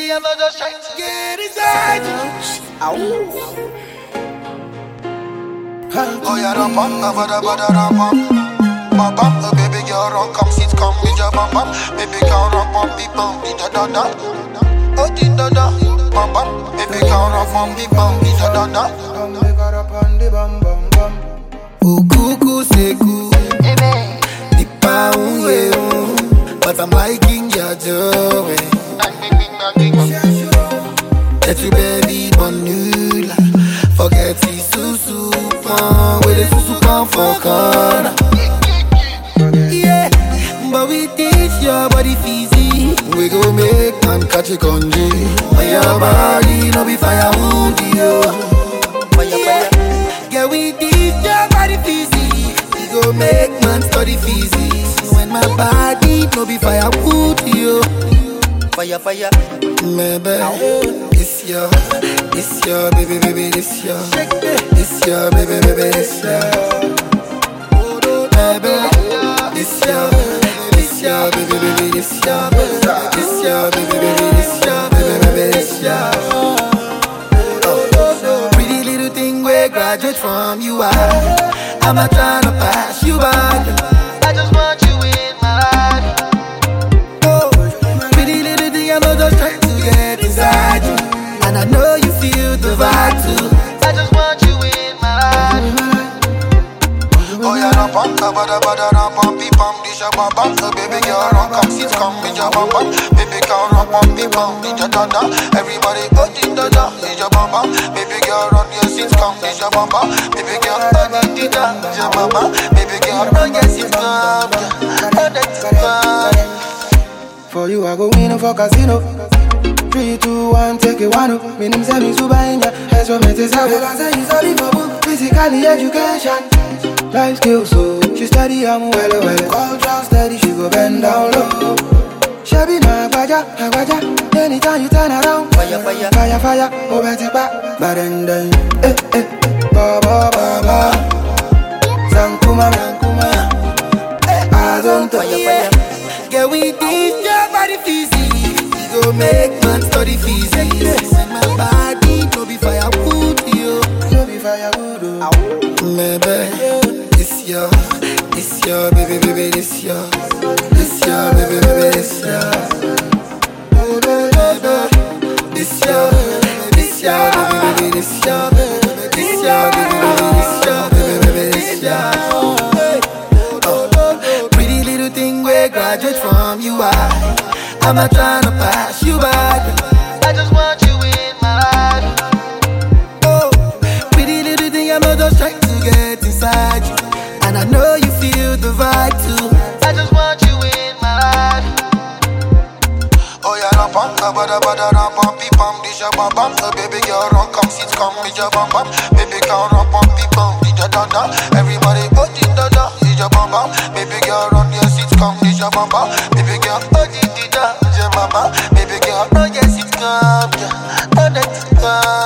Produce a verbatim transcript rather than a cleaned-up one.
feezy, I'm not just trying to get inside you. Oh, yeah, ram bam, bada bada ram bam, bam bam. Oh, baby girl, run, come sit, come with your bam bam. Baby girl, run, bam, bam, bam, da da da. Oh, di da da, bam bam. Baby girl, run, bam, bam, bam, da da da. Oh, cuckoo, say cool, nipa unye un, but I'm liking your joy. That you baby bonula, forget the susu pan, where the susu pan for corner. Yeah, but we teach your body fizzy, we go make man catch a congee. On your body, no be fire wound you. Yeah, yeah, we teach your body fizzy, we go make man study physics. When my body, no be fire wound you. Fire, fire, maybe it's your, it's your baby, baby, this your, it's your baby, baby, this your, baby, it's your, it's your baby, baby, this your, it's your baby, baby, this your, baby, baby, this your. Pretty little thing we graduate from you are. I'm not trying to pass you by. I just want you in my life. I'm not just trying to get inside you, and I know you feel the vibe too. I just want you in my life. Oh yeah, ram pam, bada bada ram pam, pi pam, di ja bam bam. So baby girl, run, come sit, come with your bam bam. Baby girl, run, pam, pi pam, di ja da da. Everybody, oh di da da, di ja bam bam. Baby girl, run your sit, come di ja bam bam. Baby girl, oh di da, di ja bam bam. Baby girl, run your sit, come, oh that's come. For you, I go in for casino. Three, two, one, take it one. Me name say me super inja. That's what me say. Because I is only for book. Physically education, life skills. So she study, I'm well, well. Culture steady, she go bend down low. She be my baja, my baja. Anytime you turn around, fire, fire, fire, fire. Oh, better back, but then then, eh, eh, ba ba ba ba. Sankuma, sankuma. I don't fire, fire. Yeah, we teach your body physics, we go make man study physics. When my body no be firewood, yo, no be firewood, oh. Maybe it's your, it's your baby, baby, this your, this your baby, baby, this your, this your, this your baby, baby, this your, this your baby, baby, this your, baby, baby, this your. Graduate from you, I I'm not trying to pass you by. I just want you in my life. Oh, pretty little thing, I'm not just trying to get inside you, and I know you feel the vibe too. I just want you in my life. Oh yeah, ram pam, bada bada ram pam, pi pam, di ja bam bam. So baby girl, run, come sit, come with your bam bam. Baby girl, run, pam, pi pam, di ja da da. Everybody, oh di da da, di ja bam bam. Baby girl, run your sit, come di ja bam bam. Baby girl, oh di di da, di ja bam bam. Baby girl, run your sit, come, yeah, oh that's come.